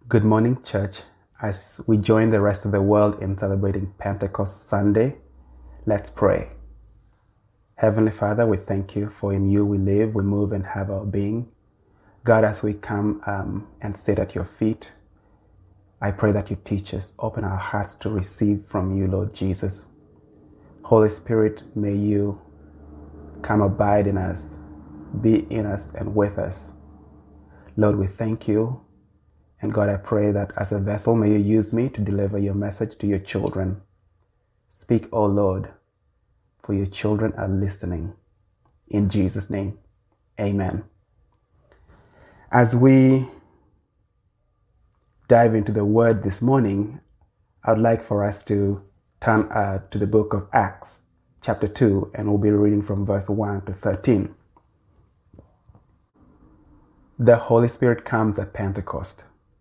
Good morning, church. As we join the rest of the world in celebrating Pentecost Sunday, let's pray. Heavenly Father, we thank you for in you we live, we move, and have our being. God, as we come and sit at your feet, I pray that you teach us, open our hearts to receive from you, Lord Jesus. Holy Spirit, may you come abide in us, be in us and with us. Lord, we thank you. And God, I pray that as a vessel, may you use me to deliver your message to your children. Speak, O Lord, for your children are listening. In Jesus' name, amen. As we dive into the word this morning, I would like for us to turn to the book of Acts, chapter 2, and we'll be reading from verse 1 to 13. The Holy Spirit comes at Pentecost.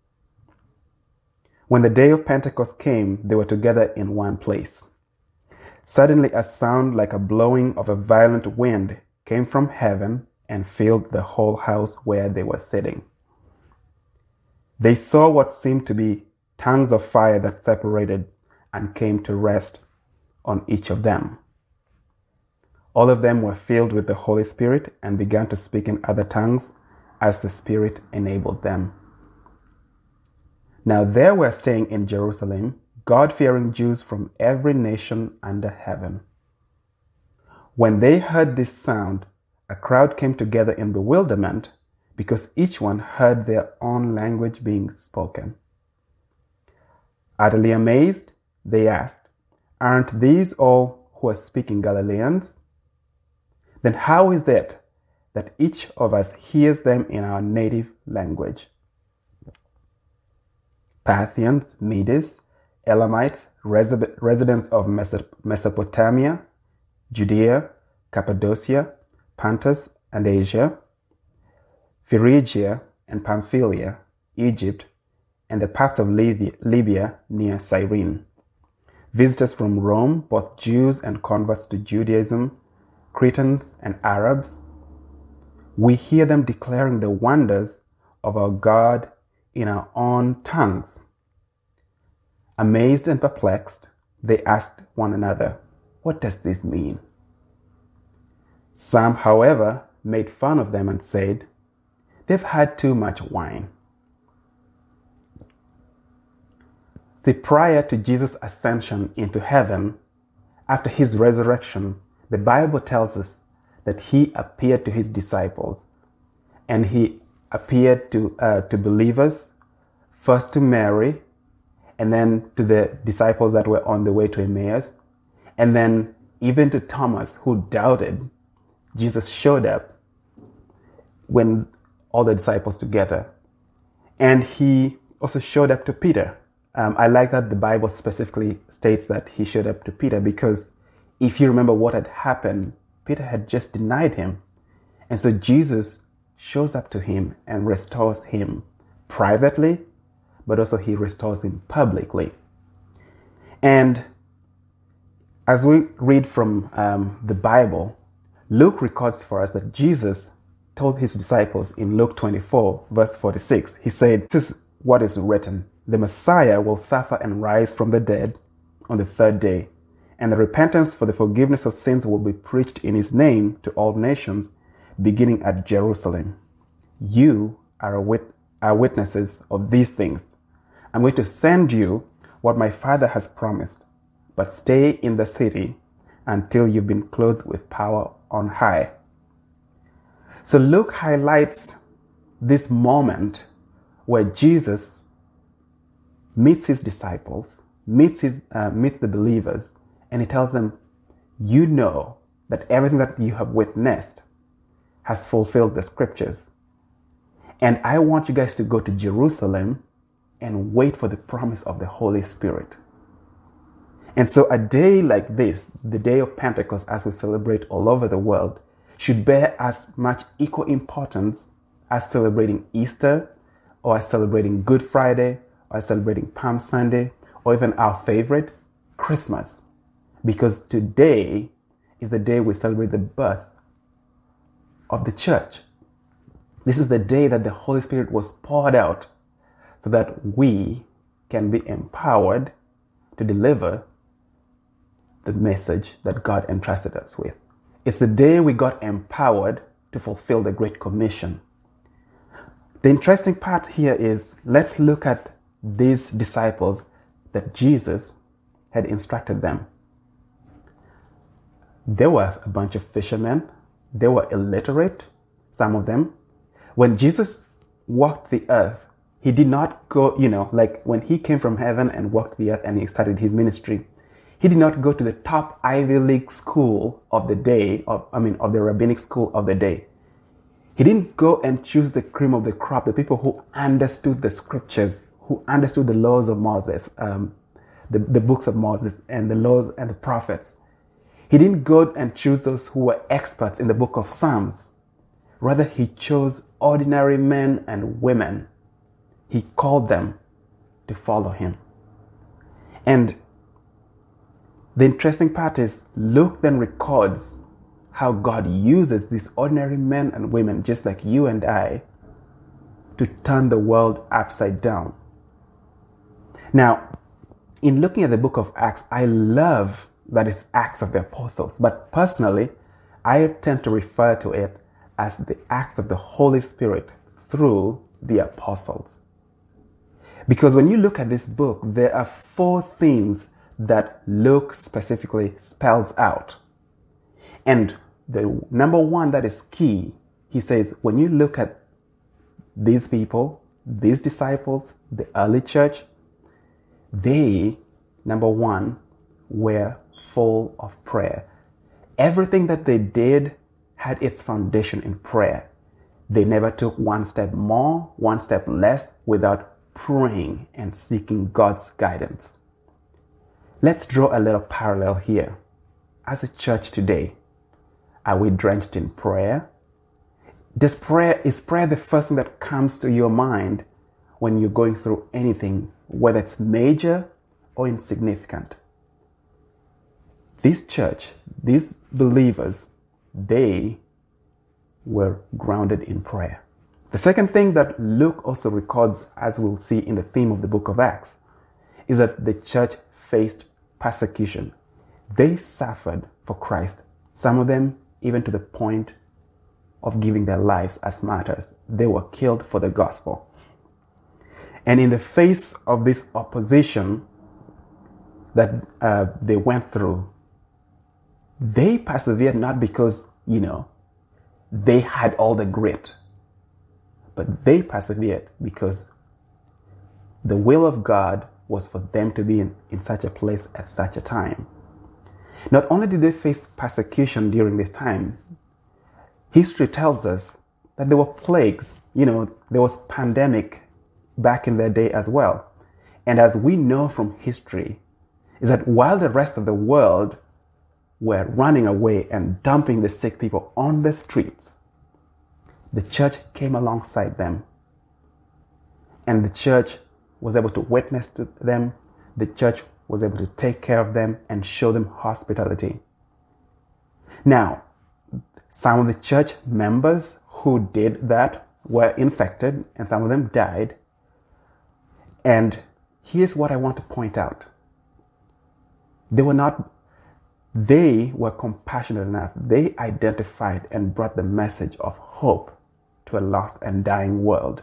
When the day of Pentecost came, they were together in one place. Suddenly a sound like a blowing of a violent wind came from heaven and filled the whole house where they were sitting. They saw what seemed to be tongues of fire that separated and came to rest on each of them. All of them were filled with the Holy Spirit and began to speak in other tongues as the Spirit enabled them. Now there were staying in Jerusalem God-fearing Jews from every nation under heaven. When they heard this sound, a crowd came together in bewilderment because each one heard their own language being spoken. Utterly amazed, they asked, "Aren't these all who are speaking Galileans? Then how is it that each of us hears them in our native language?" Parthians, Medes, Elamites, residents of Mesopotamia, Judea, Cappadocia, Pontus and Asia, Phrygia and Pamphylia, Egypt, and the parts of Libya near Cyrene. Visitors from Rome, both Jews and converts to Judaism, Cretans and Arabs. We hear them declaring the wonders of our God in our own tongues. Amazed and perplexed, they asked one another, "What does this mean?" Some, however, made fun of them and said, "They've had too much wine." Prior to Jesus' ascension into heaven, after his resurrection, the Bible tells us that he appeared to his disciples, and he appeared to believers, first to Mary, and then to the disciples that were on the way to Emmaus, and then even to Thomas, who doubted. Jesus showed up when all the disciples together, and he also showed up to Peter. I like that the Bible specifically states that he showed up to Peter, because if you remember what had happened, Peter had just denied him, and so Jesus shows up to him and restores him privately, but also he restores him publicly. And as we read from the Bible, Luke records for us that Jesus told his disciples in Luke 24, verse 46, he said, "This is what is written, the Messiah will suffer and rise from the dead on the third day, and the repentance for the forgiveness of sins will be preached in his name to all nations, beginning at Jerusalem. You are witnesses of these things. I'm going to send you what my Father has promised, but stay in the city until you've been clothed with power on high." So Luke highlights this moment where Jesus meets his disciples, meets the believers, and he tells them, "You know that everything that you have witnessed has fulfilled the scriptures. And I want you guys to go to Jerusalem and wait for the promise of the Holy Spirit." And so a day like this, the day of Pentecost, as we celebrate all over the world, should bear as much equal importance as celebrating Easter, or as celebrating Good Friday, or as celebrating Palm Sunday, or even our favorite, Christmas. Because today is the day we celebrate the birth of the church. This is the day that the Holy Spirit was poured out so that we can be empowered to deliver the message that God entrusted us with. It's the day we got empowered to fulfill the Great Commission. The interesting part here is, let's look at these disciples that Jesus had instructed them. They were a bunch of fishermen. They were illiterate, some of them. When Jesus walked the earth, he did not go, like when he came from heaven and walked the earth and he started his ministry, he did not go to the top Ivy League school of the day, of the rabbinic school of the day. He didn't go and choose the cream of the crop, the people who understood the scriptures, who understood the laws of Moses, the books of Moses and the laws and the prophets. He didn't go and choose those who were experts in the book of Psalms. Rather, he chose ordinary men and women. He called them to follow him. And the interesting part is, Luke then records how God uses these ordinary men and women, just like you and I, to turn the world upside down. Now, in looking at the book of Acts, I love that it's Acts of the Apostles, but personally, I tend to refer to it as the Acts of the Holy Spirit through the Apostles. Because when you look at this book, there are 4 things that Luke specifically spells out. And the number one that is key, he says, when you look at these people, these disciples, the early church, they, number one, were full of prayer. Everything that they did had its foundation in prayer. They never took one step more, one step less without praying and seeking God's guidance. Let's draw a little parallel here. As a church today, are we drenched in prayer? Is prayer the first thing that comes to your mind when you're going through anything, whether it's major or insignificant? This church, these believers, they were grounded in prayer. The second thing that Luke also records, as we'll see in the theme of the book of Acts, is that the church faced persecution. They suffered for Christ, some of them even to the point of giving their lives as martyrs. They were killed for the gospel. And in the face of this opposition that they went through, they persevered not because, they had all the grit, but they persevered because the will of God was for them to be in such a place at such a time. Not only did they face persecution during this time, history tells us that there were plagues. There was pandemic back in their day as well. And as we know from history, is that while the rest of the world were running away and dumping the sick people on the streets, the church came alongside them. And the church was able to witness to them. The church was able to take care of them and show them hospitality. Now, some of the church members who did that were infected and some of them died. And here's what I want to point out. They were compassionate enough. They identified and brought the message of hope to a lost and dying world.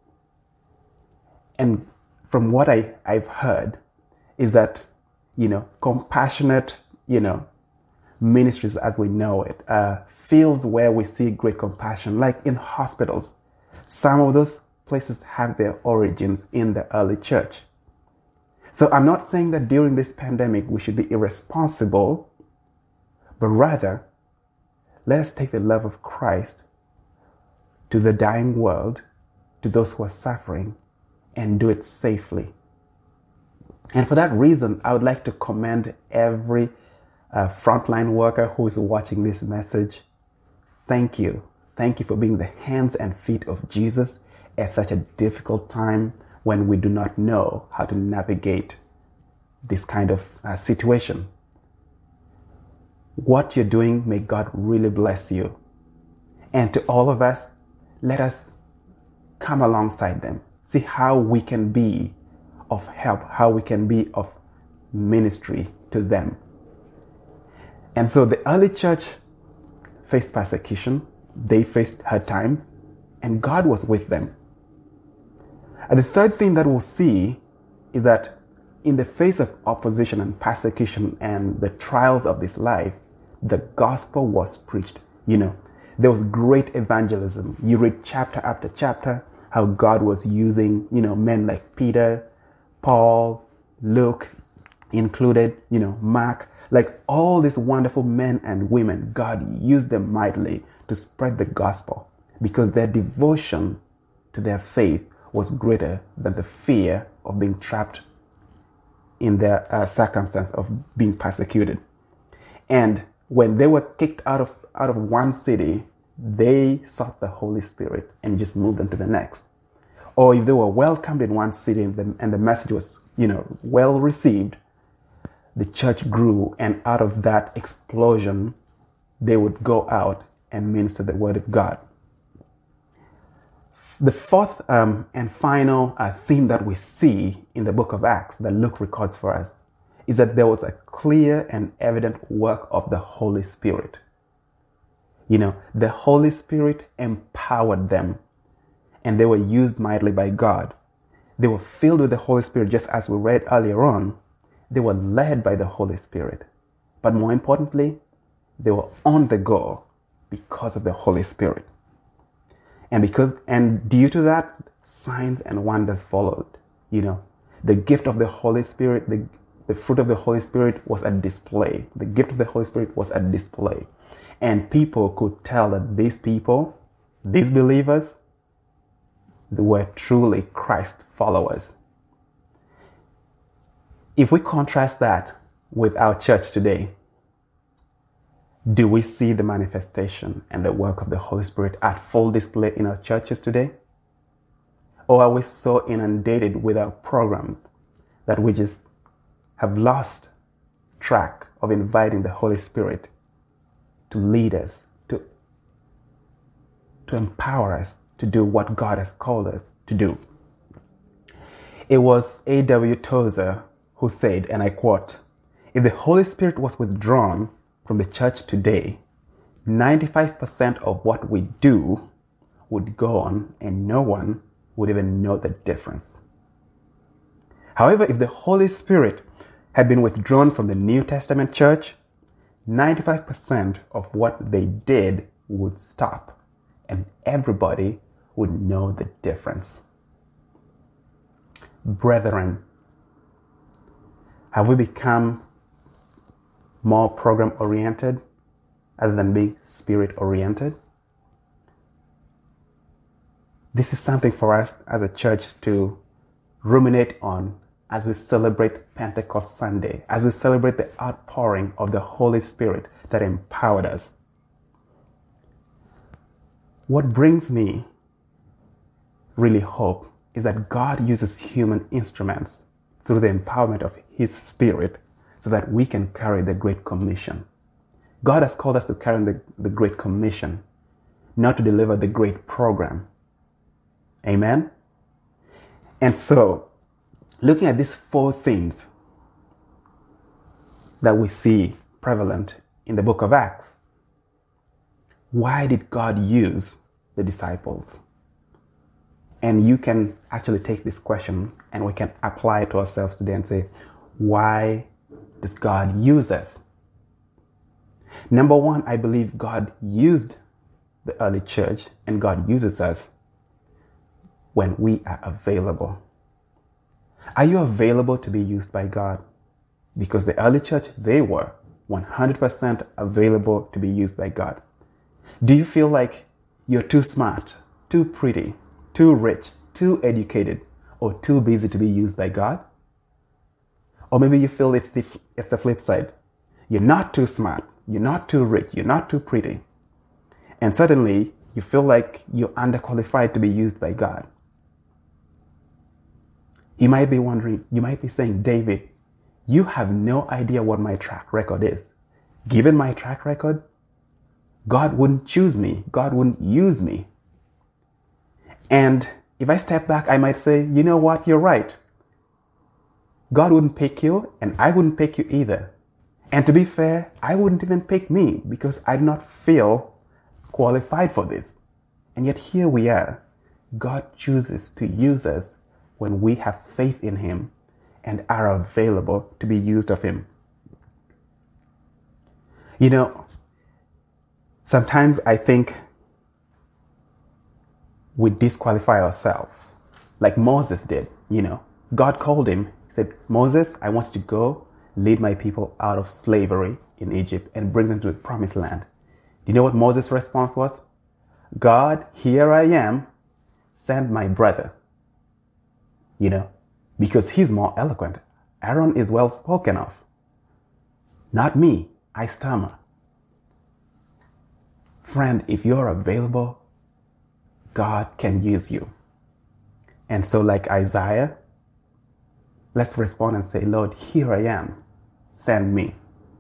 And from what I've heard is that, compassionate, ministries as we know it, fields where we see great compassion, like in hospitals. Some of those places have their origins in the early church. So I'm not saying that during this pandemic we should be irresponsible, but rather, let us take the love of Christ to the dying world, to those who are suffering, and do it safely. And for that reason, I would like to commend every frontline worker who is watching this message. Thank you. Thank you for being the hands and feet of Jesus at such a difficult time when we do not know how to navigate this kind of situation. What you're doing, may God really bless you. And to all of us, let us come alongside them, see how we can be of help, how we can be of ministry to them. And so the early church faced persecution, they faced hard times, and God was with them. And the third thing that we'll see is that in the face of opposition and persecution and the trials of this life, the gospel was preached. There was great evangelism. You read chapter after chapter how God was using, men like Peter, Paul, Luke included, Mark, like all these wonderful men and women. God used them mightily to spread the gospel because their devotion to their faith was greater than the fear of being trapped in their circumstance of being persecuted. And when they were kicked out of one city, they sought the Holy Spirit and just moved them to the next. Or if they were welcomed in one city and the message was, well received, the church grew, and out of that explosion, they would go out and minister the word of God. The fourth and final theme that we see in the book of Acts that Luke records for us is that there was a clear and evident work of the Holy Spirit. The Holy Spirit empowered them, and they were used mightily by God. They were filled with the Holy Spirit, just as we read earlier on. They were led by the Holy Spirit. But more importantly, they were on the go because of the Holy Spirit. And due to that, signs and wonders followed. The gift of the Holy Spirit, the fruit of the Holy Spirit was a display. The gift of the Holy Spirit was a display. And people could tell that these believers, they were truly Christ followers. If we contrast that with our church today, do we see the manifestation and the work of the Holy Spirit at full display in our churches today? Or are we so inundated with our programs that we just have lost track of inviting the Holy Spirit to lead us, to empower us to do what God has called us to do? It was A.W. Tozer who said, and I quote, "If the Holy Spirit was withdrawn from the church today, 95% of what we do would go on and no one would even know the difference." However, if the Holy Spirit had been withdrawn from the New Testament church, 95% of what they did would stop and everybody would know the difference. Brethren, have we become more program-oriented rather than being spirit-oriented? This is something for us as a church to ruminate on as we celebrate Pentecost Sunday, as we celebrate the outpouring of the Holy Spirit that empowered us. What brings me really hope is that God uses human instruments through the empowerment of His Spirit so that we can carry the Great Commission. God has called us to carry the Great Commission, not to deliver the great program. Amen? And so, looking at these four themes that we see prevalent in the book of Acts, why did God use the disciples? And you can actually take this question and we can apply it to ourselves today and say, why does God use us? Number one, I believe God used the early church and God uses us when we are available. Are you available to be used by God? Because the early church, they were 100% available to be used by God. Do you feel like you're too smart, too pretty, too rich, too educated, or too busy to be used by God? Or maybe you feel it's the flip side. You're not too smart, you're not too rich, you're not too pretty. And suddenly you feel like you're underqualified to be used by God. You might be wondering, you might be saying, David, you have no idea what my track record is. Given my track record, God wouldn't choose me. God wouldn't use me. And If I step back, I might say, you know what, you're right. God wouldn't pick you, and I wouldn't pick you either. And to be fair, I wouldn't even pick me because I do not feel qualified for this. And yet here we are. God chooses to use us when we have faith in Him and are available to be used of Him. You know, sometimes I think we disqualify ourselves, like Moses did. God called him. He said, Moses, I want you to go lead my people out of slavery in Egypt and bring them to the promised land. Do you know what Moses' response was? God, here I am, send my brother. Because he's more eloquent. Aaron is well spoken of. Not me, I stammer. Friend, if you're available, God can use you. And so like Isaiah, let's respond and say, Lord, here I am, send me.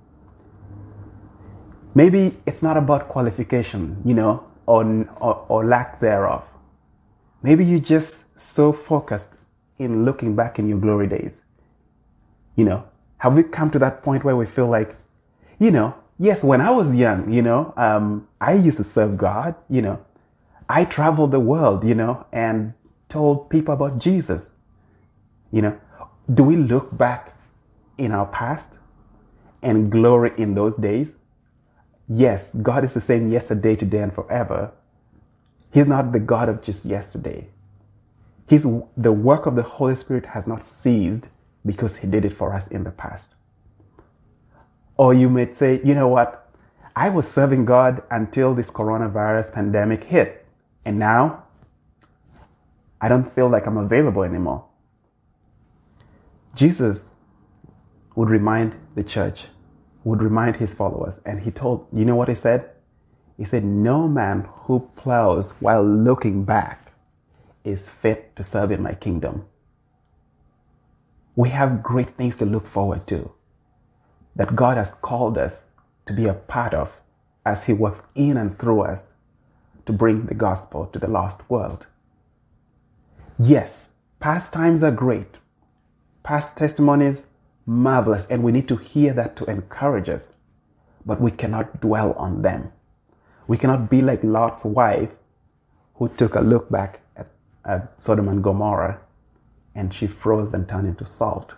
Maybe it's not about qualification, or lack thereof. Maybe you're just so focused in looking back in your glory days. Have we come to that point where we feel like, yes, when I was young, I used to serve God, I traveled the world, and told people about Jesus. Do we look back in our past and glory in those days? Yes, God is the same yesterday, today, and forever. He's not the God of just yesterday. The work of the Holy Spirit has not ceased because He did it for us in the past. Or you may say, you know what? I was serving God until this coronavirus pandemic hit. And now I don't feel like I'm available anymore. Jesus would remind the church, would remind His followers. And He told, you know what He said? He said, no man who plows while looking back is fit to serve in my kingdom. We have great things to look forward to that God has called us to be a part of as He works in and through us to bring the gospel to the lost world. Yes, past times are great. Past testimonies, marvelous, and we need to hear that to encourage us. But we cannot dwell on them. We cannot be like Lot's wife who took a look back at Sodom and Gomorrah and she froze and turned into salt.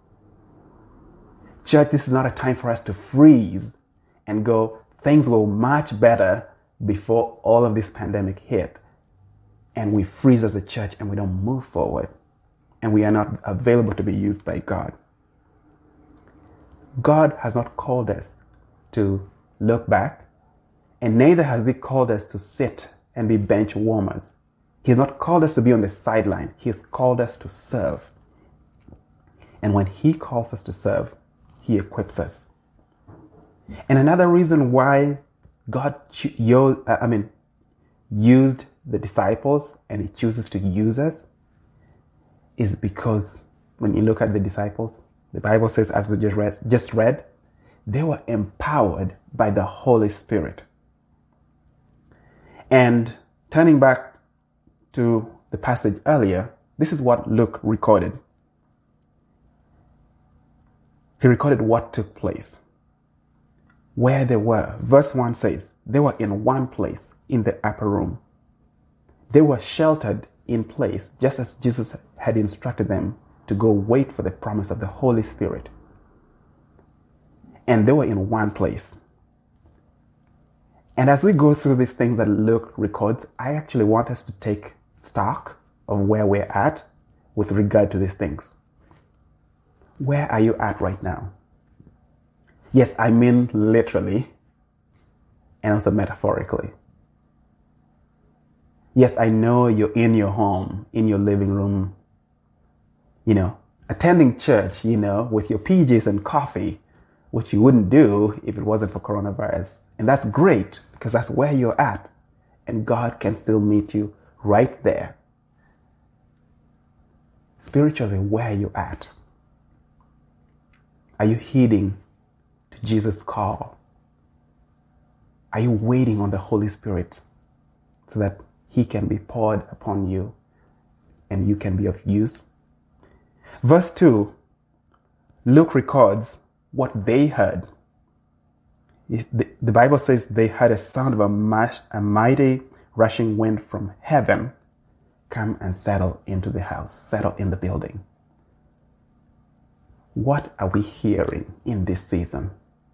Church, this is not a time for us to freeze and go, things were much better before all of this pandemic hit. And we freeze as a church and we don't move forward. And we are not available to be used by God. God has not called us to look back, and neither has He called us to sit and be bench warmers. He has not called us to be on the sideline. He has called us to serve. And when He calls us to serve, He equips us. And another reason why God used the disciples and He chooses to use us is because when you look at the disciples, the Bible says, as we just read, they were empowered by the Holy Spirit. And turning back to the passage earlier, this is what Luke recorded. He recorded what took place, where they were. Verse 1 says, they were in one place in the upper room. They were sheltered in place, just as Jesus had instructed them to go wait for the promise of the Holy Spirit. And they were in one place. And as we go through these things that Luke records, I actually want us to take stock of where we're at with regard to these things. Where are you at right now? Yes, I mean literally and also metaphorically. Yes, I know you're in your home, in your living room, attending church, with your PJs and coffee, which you wouldn't do if it wasn't for coronavirus. And that's great because that's where you're at. And God can still meet you right there. Spiritually, where are you at? Are you heeding to Jesus' call? Are you waiting on the Holy Spirit so that He can be poured upon you and you can be of use. Verse 2, Luke records what they heard. The Bible says they heard a sound of a mighty rushing wind from heaven come and settle into the house, settle in the building. What are we hearing in this season?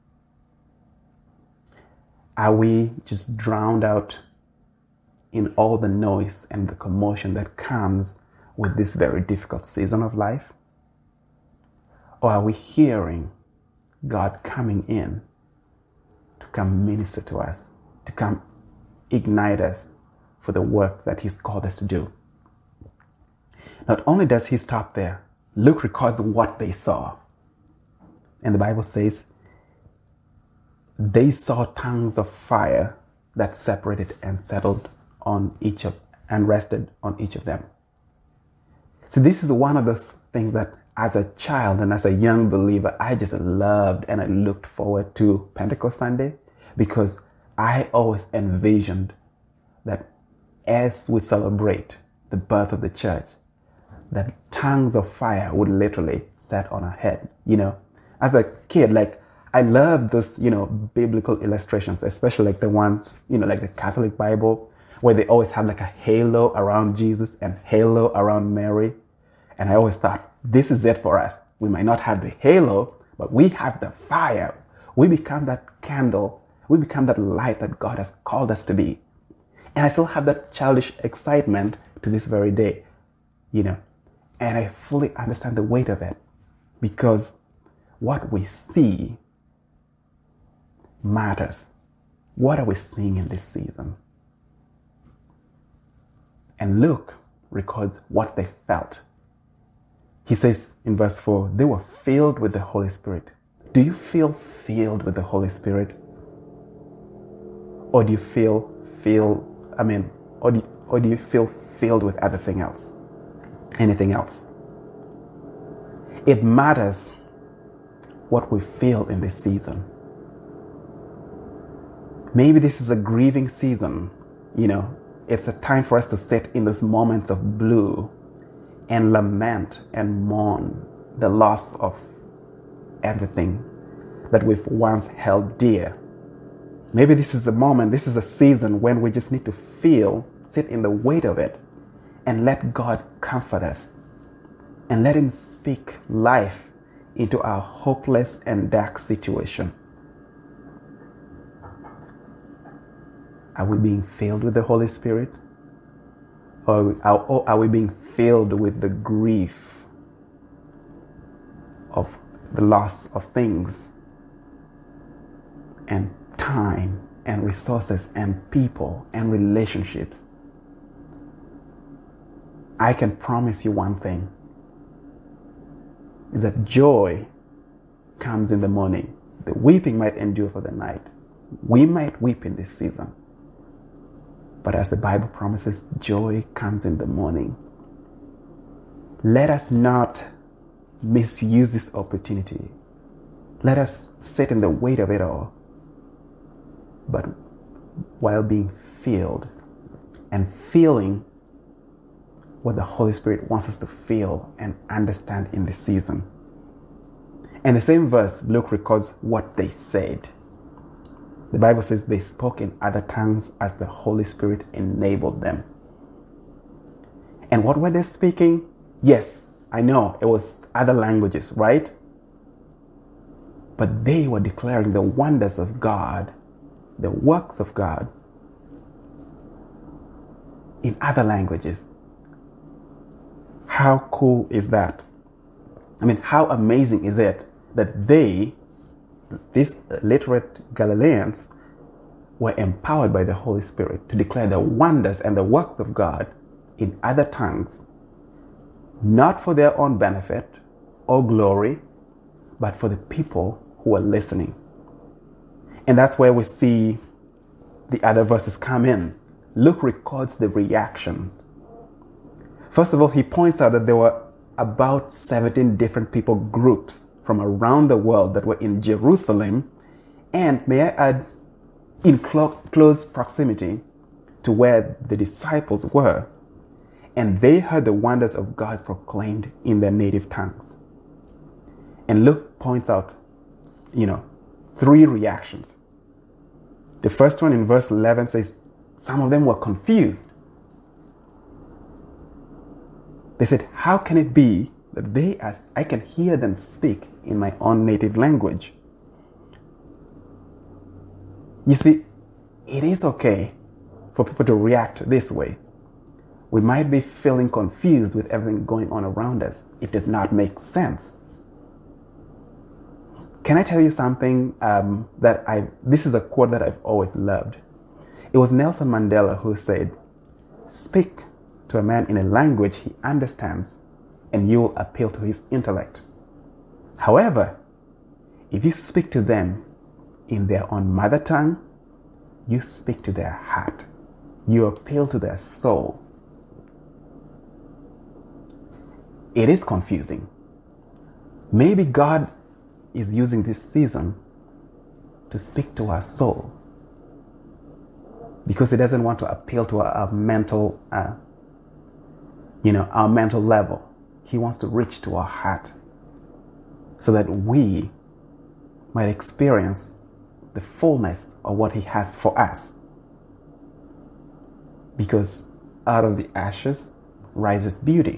Are we just drowned out in all the noise and the commotion that comes with this very difficult season of life? Or are we hearing God coming in to come minister to us, to come ignite us for the work that He's called us to do? Not only does He stop there, Luke records what they saw. And the Bible says, they saw tongues of fire that separated and settled on and rested on each of them. So this is one of those things that as a child and as a young believer, I just loved and I looked forward to Pentecost Sunday, because I always envisioned that as we celebrate the birth of the church, that tongues of fire would literally set on our head. As a kid, I love those, biblical illustrations, especially the ones, like the Catholic Bible, where they always have a halo around Jesus and halo around Mary. And I always thought, this is it for us. We might not have the halo, but we have the fire. We become that candle. We become that light that God has called us to be. And I still have that childish excitement to this very day, And I fully understand the weight of it, because what we see matters. What are we seeing in this season? And Luke records what they felt. He says in verse 4, they were filled with the Holy Spirit. Do you feel filled with the Holy Spirit? Or do you feel filled with anything else? It matters what we feel in this season. Maybe this is a grieving season. It's a time for us to sit in those moments of blue and lament and mourn the loss of everything that we've once held dear. Maybe this is a season when we just need to sit in the weight of it and let God comfort us and let Him speak life into our hopeless and dark situation. Are we being filled with the Holy Spirit? Or are we being filled with the grief of the loss of things and time and resources and people and relationships? I can promise you one thing, is that joy comes in the morning. The weeping might endure for the night. We might weep in this season. But as the Bible promises, joy comes in the morning. Let us not misuse this opportunity. Let us sit in the weight of it all, but while being filled and feeling what the Holy Spirit wants us to feel and understand in this season. In the same verse, Luke records what they said. The Bible says they spoke in other tongues as the Holy Spirit enabled them. And what were they speaking? Yes, I know, it was other languages, right? But they were declaring the wonders of God, the works of God, in other languages. How cool is that? How amazing is it that these literate Galileans, were empowered by the Holy Spirit to declare the wonders and the works of God in other tongues, not for their own benefit or glory, but for the people who are listening. And that's where we see the other verses come in. Luke records the reaction. First of all, he points out that there were about 17 different people groups from around the world that were in Jerusalem, and may I add, in close proximity to where the disciples were. and they heard the wonders of God proclaimed in their native tongues. And Luke points out, 3 reactions. The first one in verse 11 says, some of them were confused. They said, how can it be that I can hear them speak in my own native language? You see, it is okay for people to react this way. We might be feeling confused with everything going on around us. It does not make sense. Can I tell you something this is a quote that I've always loved. It was Nelson Mandela who said, speak to a man in a language he understands and you will appeal to his intellect. However, if you speak to them in their own mother tongue, you speak to their heart. You appeal to their soul. It is confusing. Maybe God is using this season to speak to our soul because He doesn't want to appeal to our mental, our mental level. He wants to reach to our heart so that we might experience the fullness of what He has for us. Because out of the ashes rises beauty.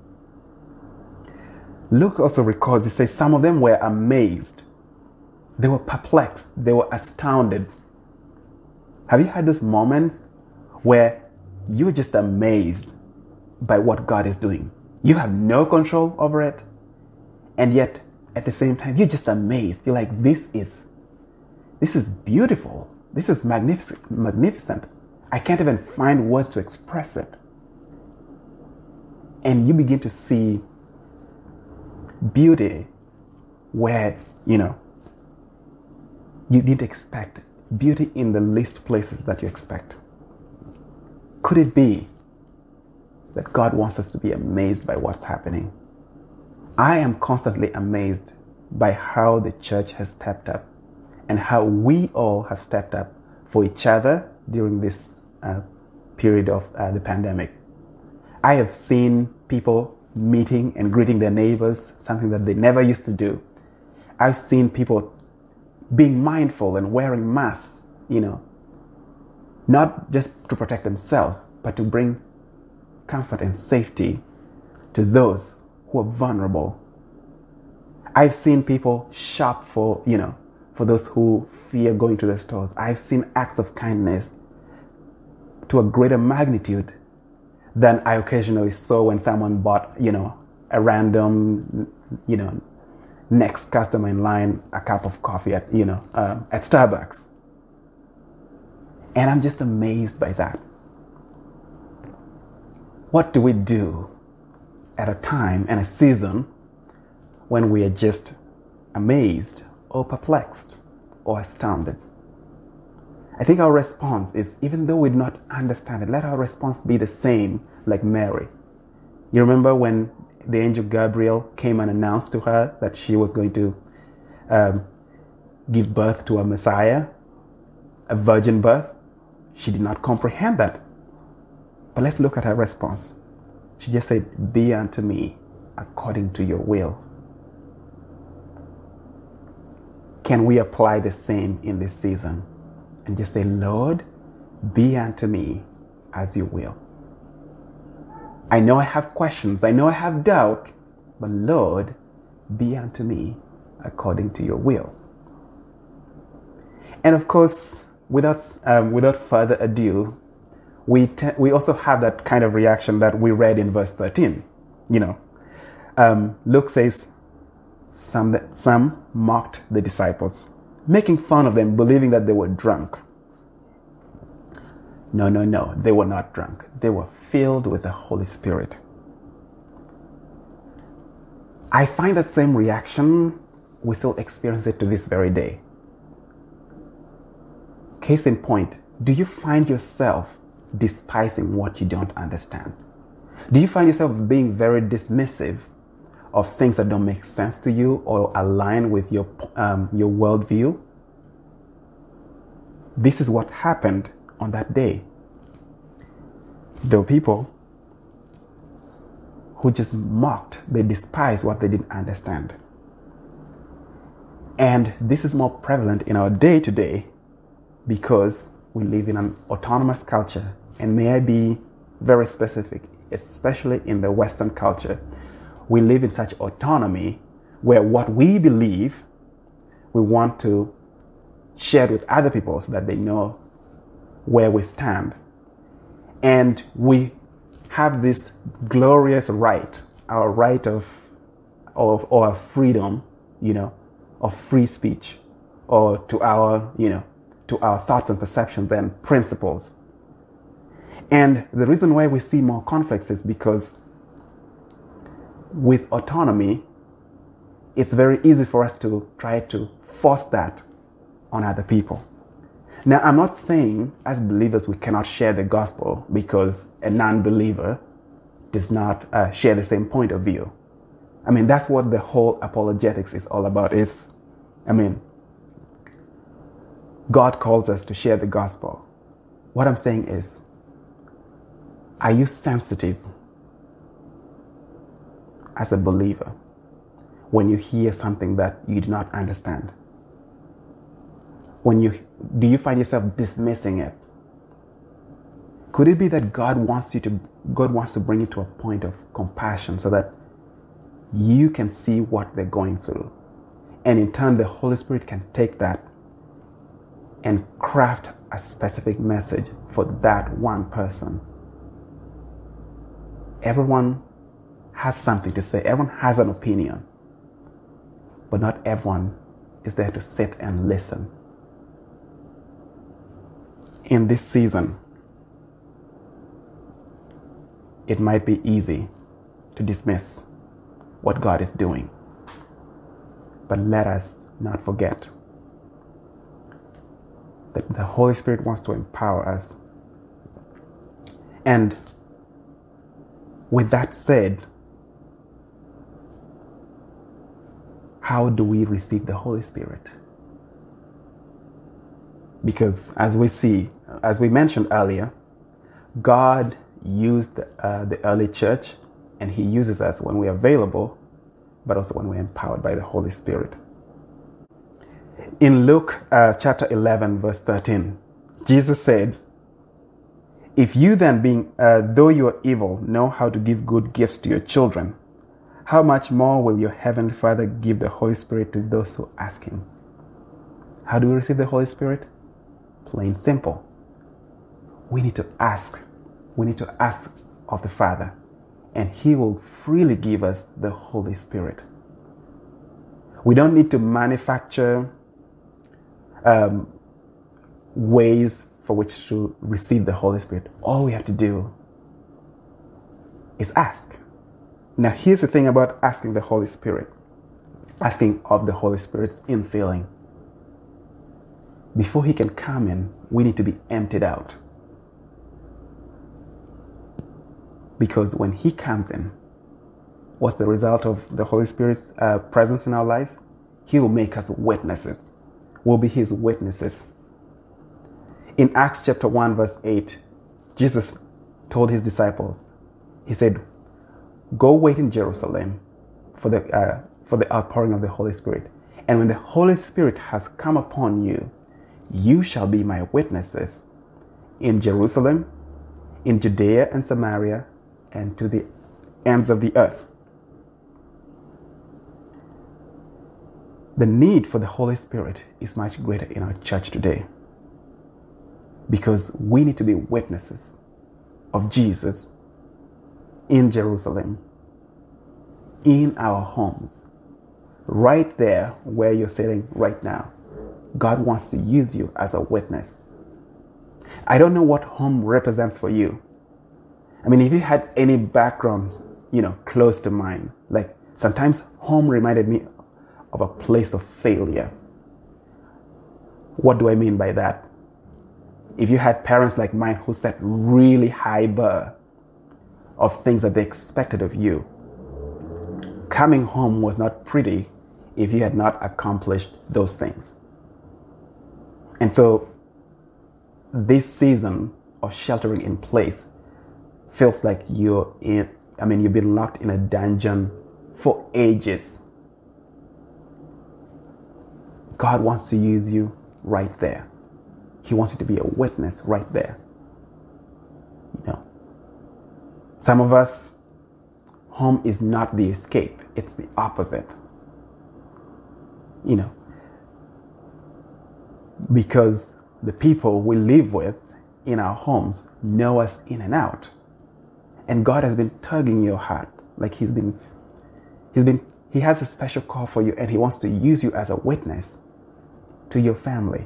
Luke also records, he says, some of them were amazed. They were perplexed. They were astounded. Have you had those moments where you're just amazed by what God is doing? You have no control over it. And yet, at the same time, you're just amazed. You're like, this is beautiful. This is magnificent. I can't even find words to express it. And you begin to see beauty where, you didn't expect. Beauty in the least places that you expect. Could it be that God wants us to be amazed by what's happening? I am constantly amazed by how the church has stepped up and how we all have stepped up for each other during this period of the pandemic. I have seen people meeting and greeting their neighbors, something that they never used to do. I've seen people being mindful and wearing masks, not just to protect themselves, but to bring comfort and safety to those who are vulnerable. I've seen people shop for those who fear going to the stores. I've seen acts of kindness to a greater magnitude than I occasionally saw when someone bought, a random, next customer in line a cup of coffee at Starbucks. And I'm just amazed by that. What do we do at a time and a season when we are just amazed or perplexed or astounded? I think our response is, even though we do not understand it, let our response be the same like Mary. You remember when the angel Gabriel came and announced to her that she was going to give birth to a Messiah, a virgin birth? She did not comprehend that. But let's look at her response. She just said, be unto me according to your will. Can we apply the same in this season? And just say, Lord, be unto me as you will. I know I have questions. I know I have doubt. But Lord, be unto me according to your will. And of course, without further ado, we also have that kind of reaction that we read in verse 13. Luke says, some mocked the disciples, making fun of them, believing that they were drunk. No, they were not drunk. They were filled with the Holy Spirit. I find that same reaction, we still experience it to this very day. Case in point, do you find yourself despising what you don't understand? Do you find yourself being very dismissive of things that don't make sense to you or align with your worldview? This is what happened on that day. There were people who just mocked, they despised what they didn't understand. And this is more prevalent in our day to day because we live in an autonomous culture. And may I be very specific, especially in the Western culture, we live in such autonomy where what we believe, we want to share it with other people so that they know where we stand. And we have this glorious right, our right of freedom, of free speech, or to our thoughts and perceptions and principles. And the reason why we see more conflicts is because with autonomy, it's very easy for us to try to force that on other people. Now, I'm not saying as believers we cannot share the gospel because a non-believer does not share the same point of view. I mean, that's what the whole apologetics is all about. God calls us to share the gospel. What I'm saying is, are you sensitive as a believer when you hear something that you do not understand? Do you find yourself dismissing it? Could it be that God wants to bring you to a point of compassion so that you can see what they're going through? And in turn, the Holy Spirit can take that and craft a specific message for that one person. Everyone has something to say. Everyone has an opinion. But not everyone is there to sit and listen. In this season, it might be easy to dismiss what God is doing. But let us not forget that the Holy Spirit wants to empower us. And with that said, how do we receive the Holy Spirit? Because as we mentioned earlier, God used the early church, and He uses us when we're available, but also when we're empowered by the Holy Spirit. In Luke chapter 11, verse 13, Jesus said, "If you then, being though you are evil, know how to give good gifts to your children, how much more will your heavenly Father give the Holy Spirit to those who ask Him?" How do we receive the Holy Spirit? Plain simple. We need to ask. We need to ask of the Father, and He will freely give us the Holy Spirit. We don't need to manufacture ways for which to receive the Holy Spirit. All we have to do is ask. Now, here's the thing about asking the Holy Spirit, asking of the Holy Spirit's infilling. Before He can come in, we need to be emptied out. Because when He comes in, what's the result of the Holy Spirit's presence in our lives? He will make us witnesses. We'll be His witnesses. In Acts chapter 1, verse 8, Jesus told His disciples, He said, "Go wait in Jerusalem for the outpouring of the Holy Spirit. And when the Holy Spirit has come upon you, you shall be my witnesses in Jerusalem, in Judea and Samaria, and to the ends of the earth." The need for the Holy Spirit is much greater in our church today, because we need to be witnesses of Jesus in Jerusalem, in our homes, right there where you're sitting right now. God wants to use you as a witness. I don't know what home represents for you. I mean, if you had any backgrounds, close to mine, like sometimes home reminded me of a place of failure. What do I mean by that? If you had parents like mine who set really high bar of things that they expected of you, coming home was not pretty if you had not accomplished those things. And so this season of sheltering in place feels like you're in you've been locked in a dungeon for ages. God wants to use you right there. He wants you to be a witness right there. Some of us, home is not the escape. It's the opposite. Because the people we live with in our homes know us in and out. And God has been tugging your heart. Like He has a special call for you, and He wants to use you as a witness to your family.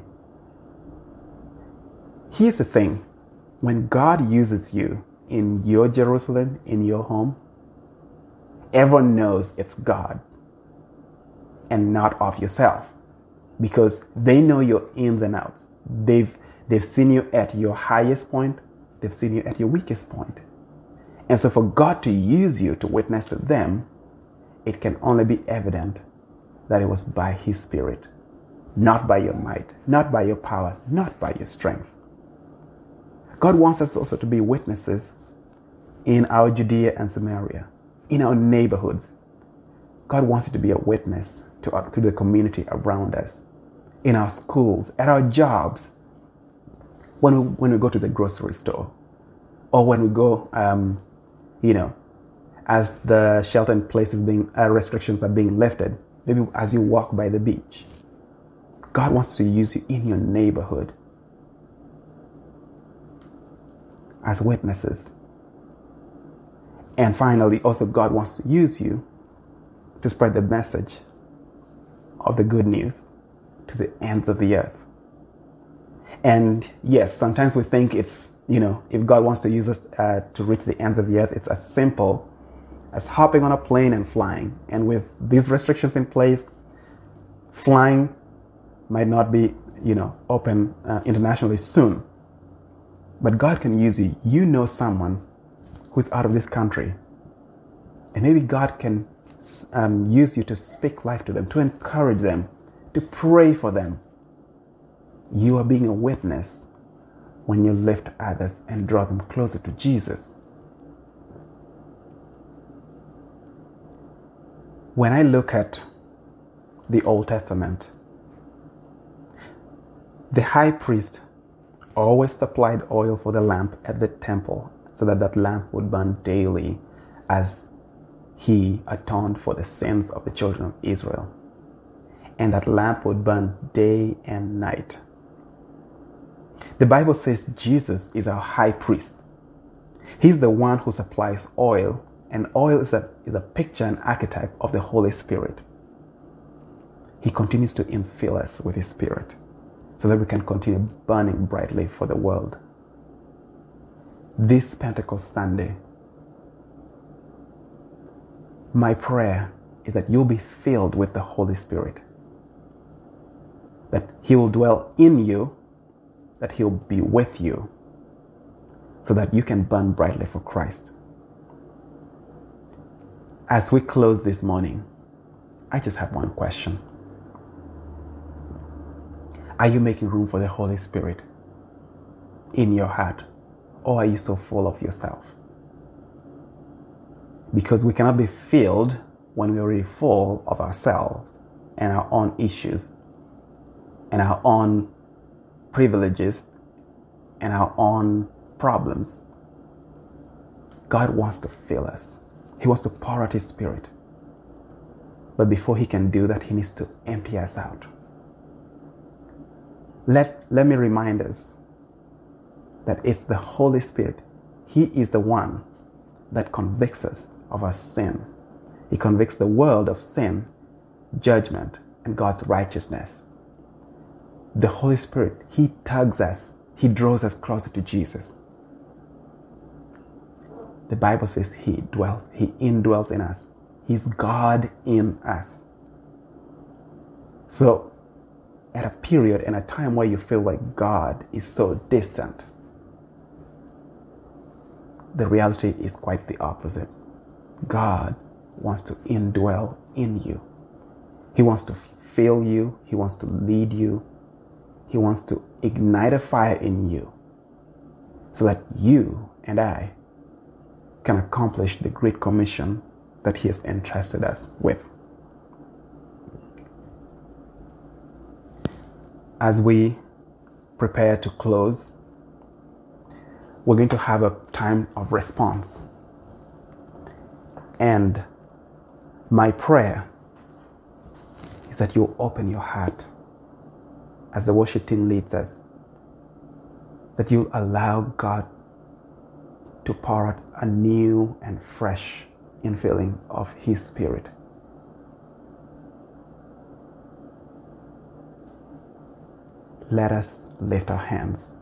Here's the thing. When God uses you in your Jerusalem, in your home, everyone knows it's God and not of yourself, because they know your ins and outs. They've seen you at your highest point. They've seen you at your weakest point. And so for God to use you to witness to them, it can only be evident that it was by His Spirit, not by your might, not by your power, not by your strength. God wants us also to be witnesses in our Judea and Samaria, in our neighborhoods. God wants you to be a witness to the community around us, in our schools, at our jobs, when we go to the grocery store, or when we go, as the shelter-in-place restrictions are being lifted, maybe as you walk by the beach. God wants to use you in your neighborhood as witnesses. And finally, also God wants to use you to spread the message of the good news to the ends of the earth. And yes, sometimes we think it's, if God wants to use us to reach the ends of the earth, it's as simple as hopping on a plane and flying. And with these restrictions in place, flying might not be, open internationally soon. But God can use you. You know someone who's out of this country. And maybe God can use you to speak life to them, to encourage them, to pray for them. You are being a witness when you lift others and draw them closer to Jesus. When I look at the Old Testament, the high priest always supplied oil for the lamp at the temple so that lamp would burn daily as he atoned for the sins of the children of Israel. And that lamp would burn day and night. The Bible says Jesus is our high priest. He's the one who supplies oil, and oil is a picture and archetype of the Holy Spirit. He continues to infill us with His Spirit so that we can continue burning brightly for the world. This Pentecost Sunday, my prayer is that you'll be filled with the Holy Spirit, that He will dwell in you, that He'll be with you, so that you can burn brightly for Christ. As we close this morning, I just have one question. Are you making room for the Holy Spirit in your heart, or are you so full of yourself? Because we cannot be filled when we're already full of ourselves and our own issues and our own privileges and our own problems. God wants to fill us. He wants to pour out His Spirit. But before He can do that, He needs to empty us out. Let me remind us that it's the Holy Spirit. He is the one that convicts us of our sin. He convicts the world of sin, judgment, and God's righteousness. The Holy Spirit, He tugs us. He draws us closer to Jesus. The Bible says He indwells in us. He's God in us. So, at a period and a time where you feel like God is so distant, the reality is quite the opposite. God wants to indwell in you. He wants to fill you. He wants to lead you. He wants to ignite a fire in you so that you and I can accomplish the great commission that He has entrusted us with. As we prepare to close, we're going to have a time of response. And my prayer is that you open your heart as the worship team leads us, that you allow God to pour out a new and fresh infilling of His Spirit. Let us lift our hands.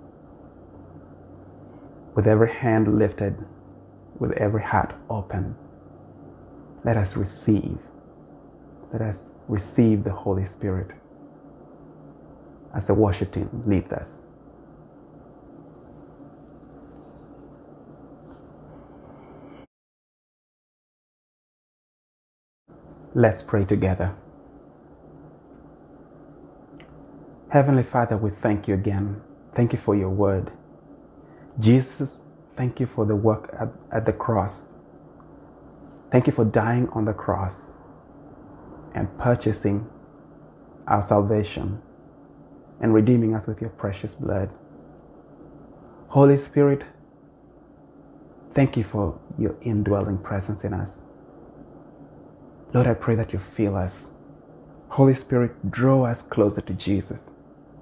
With every hand lifted, with every heart open, let us receive. Let us receive the Holy Spirit as the worship team leads us. Let's pray together. Heavenly Father, we thank you again. Thank you for your word. Jesus, thank you for the work at the cross. Thank you for dying on the cross and purchasing our salvation and redeeming us with your precious blood. Holy Spirit, thank you for your indwelling presence in us. Lord, I pray that you fill us. Holy Spirit, draw us closer to Jesus.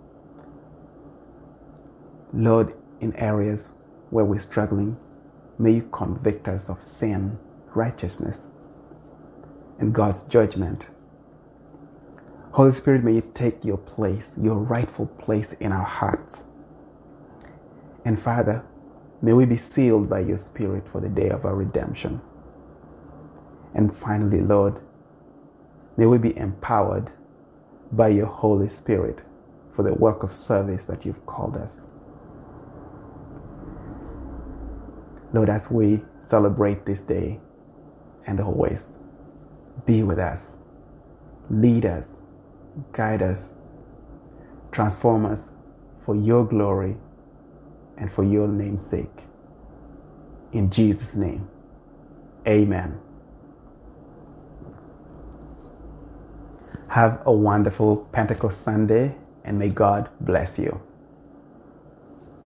Lord, in areas where we're struggling, may you convict us of sin, righteousness, and God's judgment. Holy Spirit, may you take your place, your rightful place in our hearts. And Father, may we be sealed by your Spirit for the day of our redemption. And finally, Lord, may we be empowered by your Holy Spirit for the work of service that you've called us. Lord, as we celebrate this day and always, be with us, lead us, guide us, transform us for your glory and for your name's sake. In Jesus' name, amen. Have a wonderful Pentecost Sunday, and may God bless you.